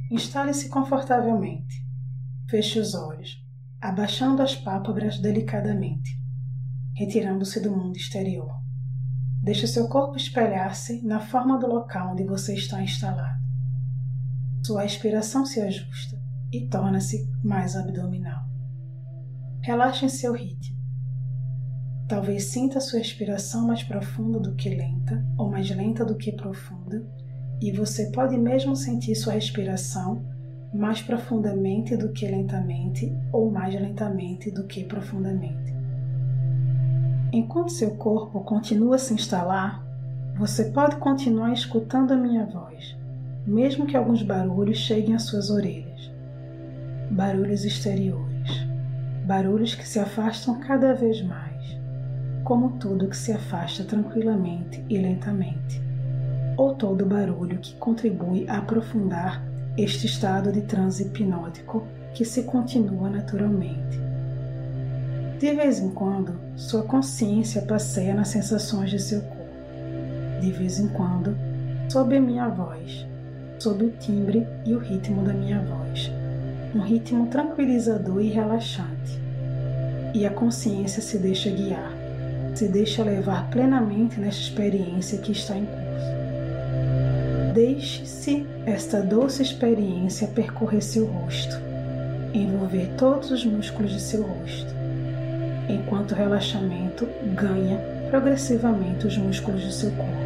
Instale-se confortavelmente. Feche os olhos, abaixando as pálpebras delicadamente, retirando-se do mundo exterior. Deixe seu corpo espelhar-se na forma do local onde você está instalado. Sua respiração se ajusta e torna-se mais abdominal. Relaxe em seu ritmo. Talvez sinta sua respiração mais profunda do que lenta, ou mais lenta do que profunda, e você pode mesmo sentir sua respiração mais profundamente do que lentamente, ou mais lentamente do que profundamente. Enquanto seu corpo continua a se instalar, você pode continuar escutando a minha voz, mesmo que alguns barulhos cheguem às suas orelhas. Barulhos exteriores, barulhos que se afastam cada vez mais, como tudo que se afasta tranquilamente e lentamente, ou todo barulho que contribui a aprofundar este estado de transe hipnótico que se continua naturalmente. De vez em quando, sua consciência passeia nas sensações de seu corpo. De vez em quando, sob a minha voz, sob o timbre e o ritmo da minha voz, um ritmo tranquilizador e relaxante. E a consciência se deixa guiar, se deixa levar plenamente nesta experiência que está em curso. Deixe-se esta doce experiência percorrer seu rosto, envolver todos os músculos de seu rosto, enquanto o relaxamento ganha progressivamente os músculos do seu corpo.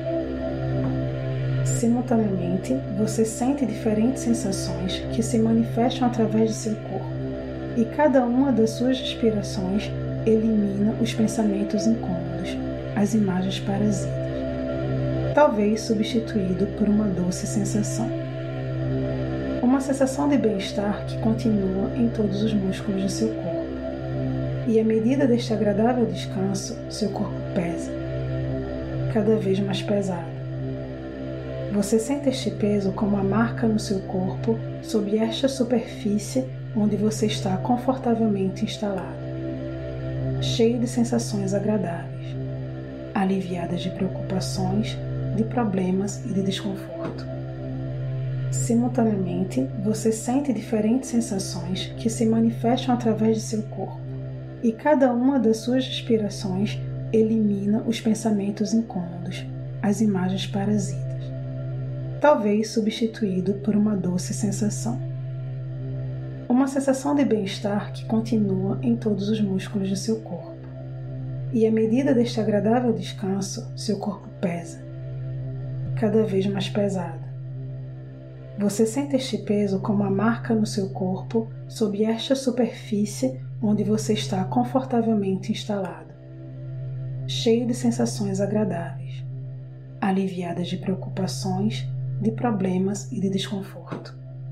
Simultaneamente, você sente diferentes sensações que se manifestam através de seu corpo, e cada uma das suas respirações elimina os pensamentos incômodos, as imagens parasitas, talvez substituído por uma doce sensação. Uma sensação de bem-estar que continua em todos os músculos do seu corpo. E à medida deste agradável descanso, seu corpo pesa, cada vez mais pesado. Você sente este peso como uma marca no seu corpo sob esta superfície onde você está confortavelmente instalado, cheio de sensações agradáveis, aliviadas de preocupações, de problemas e de desconforto. Simultaneamente, você sente diferentes sensações que se manifestam através de seu corpo, e cada uma das suas respirações elimina os pensamentos incômodos, as imagens parasitas, talvez substituído por uma doce sensação. Uma sensação de bem-estar que continua em todos os músculos do seu corpo. E à medida deste agradável descanso, seu corpo pesa, cada vez mais pesado. Você sente este peso como uma marca no seu corpo sob esta superfície onde você está confortavelmente instalado, cheio de sensações agradáveis, aliviadas de preocupações, de problemas e de desconforto.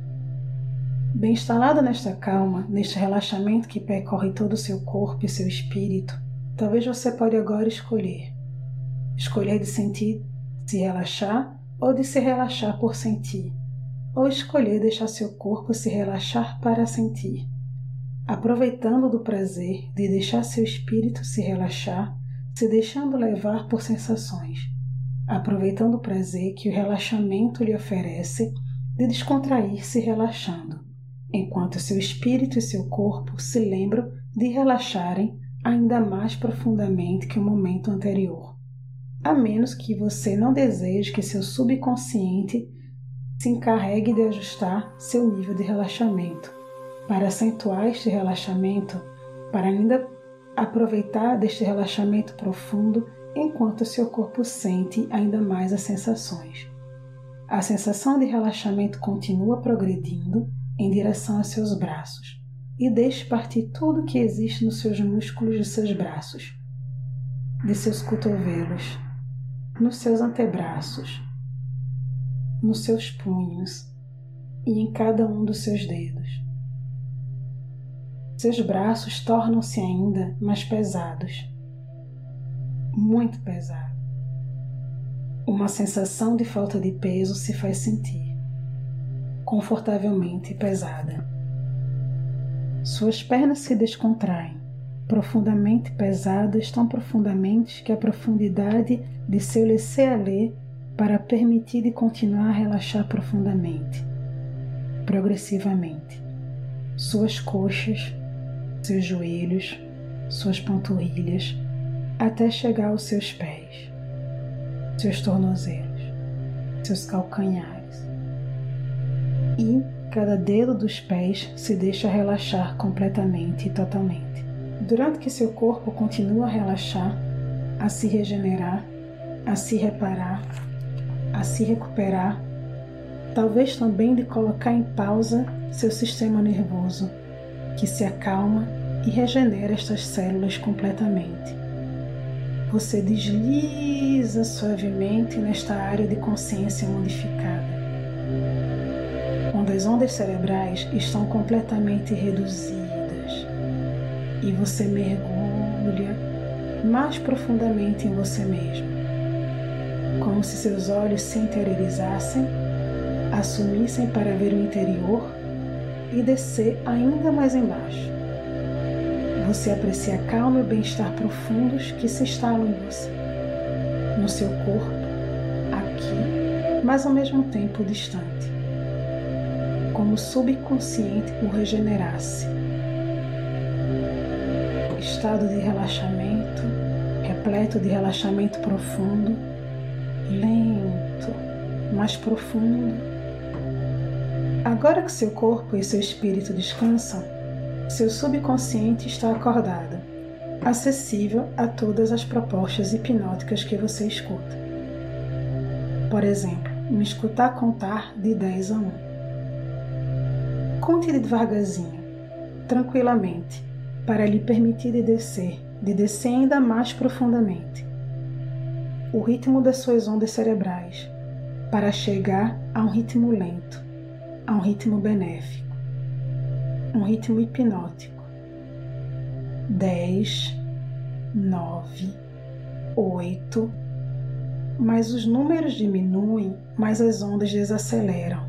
Bem instalado nesta calma, neste relaxamento que percorre todo o seu corpo e seu espírito, talvez você pode agora escolher de sentir, se relaxar ou de se relaxar por sentir, ou escolher deixar seu corpo se relaxar para sentir, aproveitando do prazer de deixar seu espírito se relaxar, se deixando levar por sensações, aproveitando o prazer que o relaxamento lhe oferece de descontrair-se relaxando, enquanto seu espírito e seu corpo se lembram de relaxarem ainda mais profundamente que o momento anterior, a menos que você não deseje que seu subconsciente se encarregue de ajustar seu nível de relaxamento, para acentuar este relaxamento, para ainda aproveitar deste relaxamento profundo enquanto seu corpo sente ainda mais as sensações. A sensação de relaxamento continua progredindo em direção aos seus braços e deixe partir tudo que existe nos seus músculos de seus braços, de seus cotovelos, nos seus antebraços, nos seus punhos e em cada um dos seus dedos. Seus braços tornam-se ainda mais pesados, muito pesados. Uma sensação de falta de peso se faz sentir, confortavelmente pesada. Suas pernas se descontraem, profundamente pesadas, tão profundamente que a profundidade de seu laisser-aller para permitir de continuar a relaxar profundamente. progressivamente suas coxas, seus joelhos, suas panturrilhas, até chegar aos seus pés, seus tornozelos, seus calcanhares. E cada dedo dos pés se deixa relaxar completamente e totalmente. Durante que seu corpo continua a relaxar, a se regenerar, a se reparar, a se recuperar, talvez também de colocar em pausa seu sistema nervoso, que se acalma e regenera estas células completamente. Você desliza suavemente nesta área de consciência modificada, onde as ondas cerebrais estão completamente reduzidas e você mergulha mais profundamente em você mesmo, como se seus olhos se interiorizassem, assumissem para ver o interior e descer ainda mais embaixo. Você aprecia a calma e o bem-estar profundos que se instalam em você, no seu corpo, aqui, mas ao mesmo tempo distante, como o subconsciente o regenerasse. Estado de relaxamento, repleto de relaxamento profundo, lento, mais profundo. Agora que seu corpo e seu espírito descansam, seu subconsciente está acordado, acessível a todas as propostas hipnóticas que você escuta. Por exemplo, me escutar contar de 10 a 1. Conte devagarzinho, tranquilamente, para lhe permitir de descer ainda mais profundamente. O ritmo das suas ondas cerebrais, para chegar a um ritmo lento, a um ritmo benéfico, um ritmo hipnótico. 10, 9, 8, mas os números diminuem, mas as ondas desaceleram.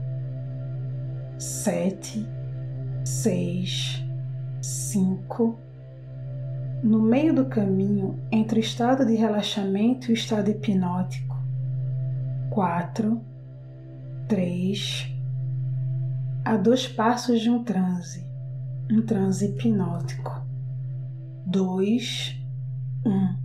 7, 6, 5. No meio do caminho entre o estado de relaxamento e o estado hipnótico. 4, 3, a 2 passos de um transe hipnótico. 2, 1.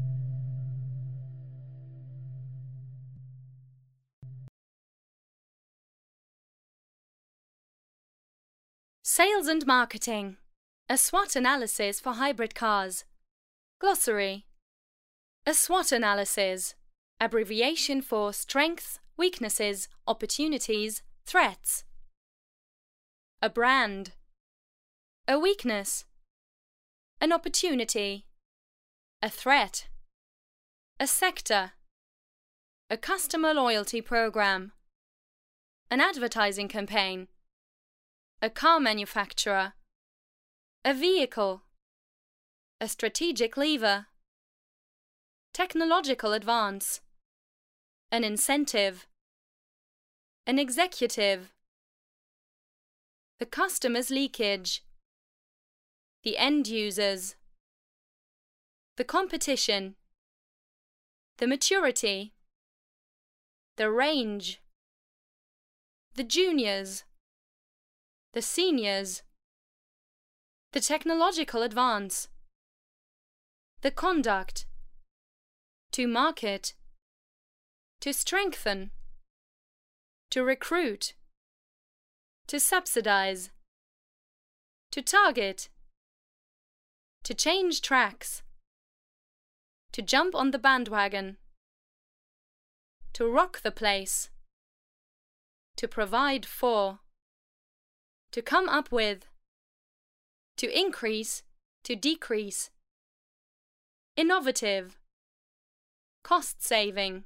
Sales and Marketing, a SWOT analysis for hybrid cars. Glossary. A SWOT analysis, abbreviation for strengths, weaknesses, opportunities, threats. A brand. A weakness. An opportunity. A threat. A sector. A customer loyalty program. An advertising campaign. A car manufacturer. A vehicle. A strategic lever. Technological advance. An incentive. An executive. The customer's leakage. The end users. The competition. The maturity. The range. The juniors. The seniors. The technological advance. The conduct. To market. To strengthen. To recruit. To subsidize. To target. To change tracks. To jump on the bandwagon. To rock the place. To provide for. To come up with. To increase. To decrease. Innovative. Cost saving.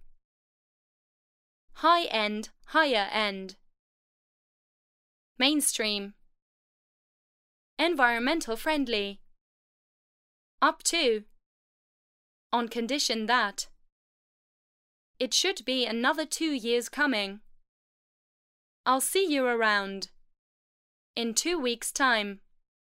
High end, higher end. Mainstream. Environmental friendly. Up to. On condition that. It should be another 2 years coming. I'll see you around. In 2 weeks' time.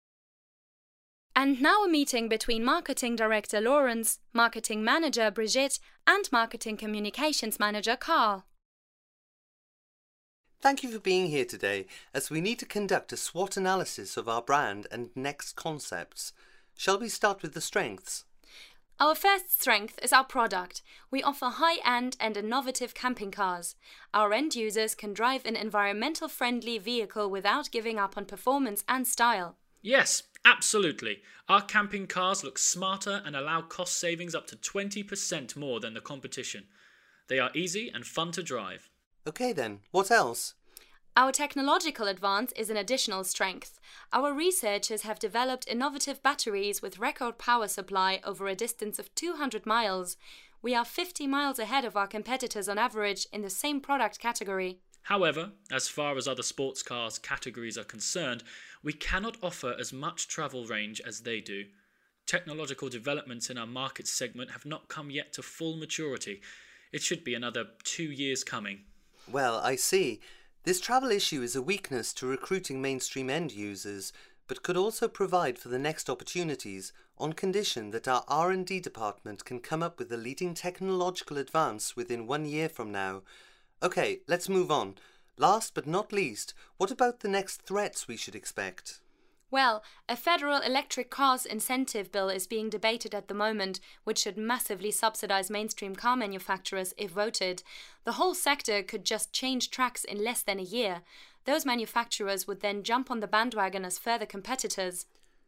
And now a meeting between Marketing Director Lawrence, Marketing Manager Brigitte, and Marketing Communications Manager Carl. Thank you for being here today, as we need to conduct a SWOT analysis of our brand and next concepts. Shall we start with the strengths? Our first strength is our product. We offer high-end and innovative camping cars. Our end users can drive an environmental-friendly vehicle without giving up on performance and style. Yes, absolutely. Our camping cars look smarter and allow cost savings up to 20% more than the competition. They are easy and fun to drive. Okay then, what else? Our technological advance is an additional strength. Our researchers have developed innovative batteries with record power supply over a distance of 200 miles. We are 50 miles ahead of our competitors on average in the same product category. However, as far as other sports cars categories are concerned, we cannot offer as much travel range as they do. Technological developments in our market segment have not come yet to full maturity. It should be another 2 years coming. Well, I see. This travel issue is a weakness to recruiting mainstream end users, but could also provide for the next opportunities on condition that our R&D department can come up with a leading technological advance within 1 year from now. Okay, let's move on. Last but not least, what about the next threats we should expect? Well, a federal electric cars incentive bill is being debated at the moment, which should massively subsidize mainstream car manufacturers if voted. The whole sector could just change tracks in less than a year. Those manufacturers would then jump on the bandwagon as further competitors.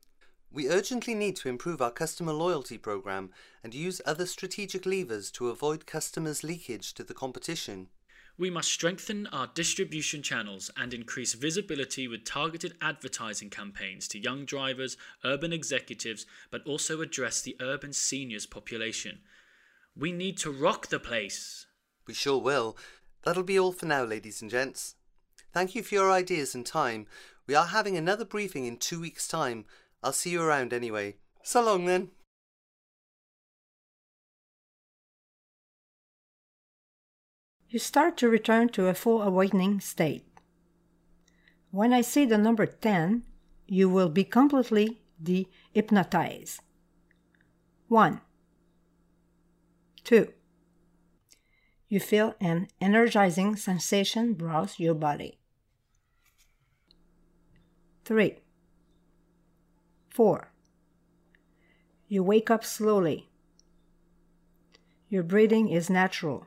We urgently need to improve our customer loyalty program and use other strategic levers to avoid customers' leakage to the competition. We must strengthen our distribution channels and increase visibility with targeted advertising campaigns to young drivers, urban executives, but also address the urban seniors population. We need to rock the place. We sure will. That'll be all for now, ladies and gents. Thank you for your ideas and time. We are having another briefing in 2 weeks' time. I'll see you around anyway. So long then. You start to return to a full awakening state. When I say the number 10, you will be completely de-hypnotized. 1, 2. You feel an energizing sensation browse your body. 3, 4. You wake up slowly. Your breathing is natural.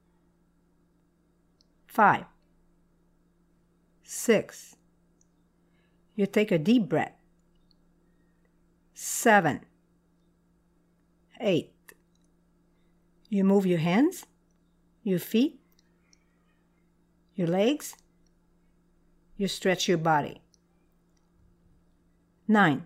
5, 6. You take a deep breath. 7, 8. You move your hands, your feet, your legs. You stretch your body. 9,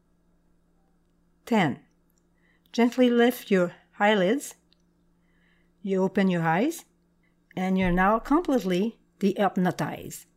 10. Gently lift your eyelids. You open your eyes. And you're now completely de-hypnotized.